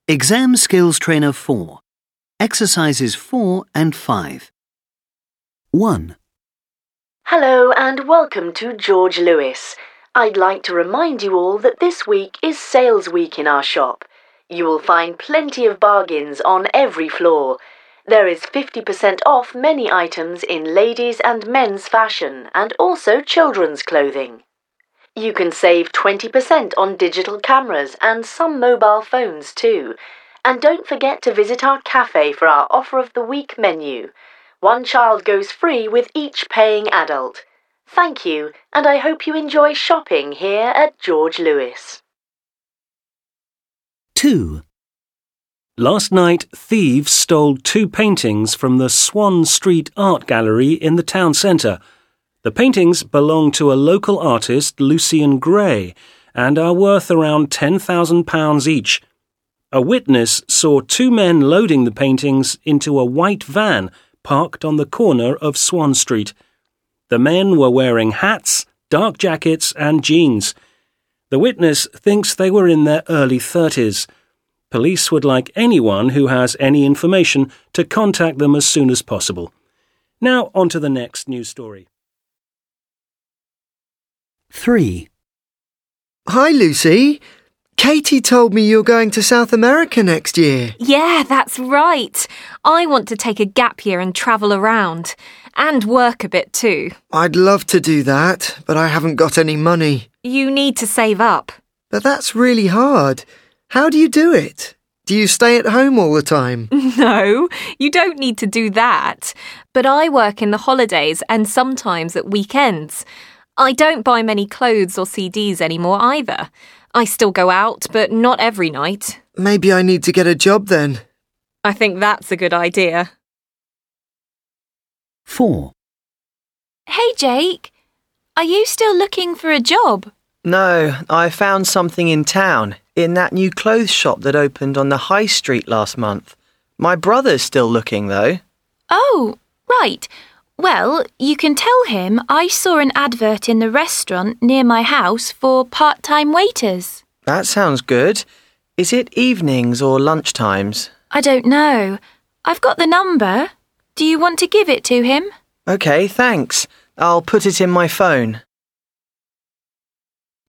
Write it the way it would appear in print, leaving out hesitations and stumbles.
Exam Skills Trainer 4. Exercises 4 and 5. 1. Hello and welcome to George Lewis. I'd like to remind you all that this week is sales week in our shop. You will find plenty of bargains on every floor. There is 50% off many items in ladies' and men's fashion and also children's clothing. You can save 20% on digital cameras and some mobile phones too. And don't forget to visit our cafe for our offer of the week menu. One child goes free with each paying adult. Thank you, and I hope you enjoy shopping here at George Lewis. 2. Last night, thieves stole 2 paintings from the Swan Street Art Gallery in the town centre. The paintings belong to a local artist, Lucian Gray, and are worth around £10,000 each. A witness saw 2 men loading the paintings into a white van parked on the corner of Swan Street. The men were wearing hats, dark jackets and jeans. The witness thinks they were in their early 30s. Police would like anyone who has any information to contact them as soon as possible. Now on to the next news story. 3. Hi, Lucy. Katie told me you're going to South America next year. Yeah, that's right. I want to take a gap year and travel around. And work a bit too. I'd love to do that, but I haven't got any money. You need to save up. But that's really hard. How do you do it? Do you stay at home all the time? No, you don't need to do that. But I work in the holidays and sometimes at weekends. I don't buy many clothes or CDs anymore either. I still go out, but not every night. Maybe I need to get a job then. I think that's a good idea. 4. Hey, Jake. Are you still looking for a job? No, I found something in town, in that new clothes shop that opened on the high street last month. My brother's still looking, though. Oh, right. Well, you can tell him I saw an advert in the restaurant near my house for part-time waiters. That sounds good. Is it evenings or lunchtimes? I don't know. I've got the number. Do you want to give it to him? OK, thanks. I'll put it in my phone.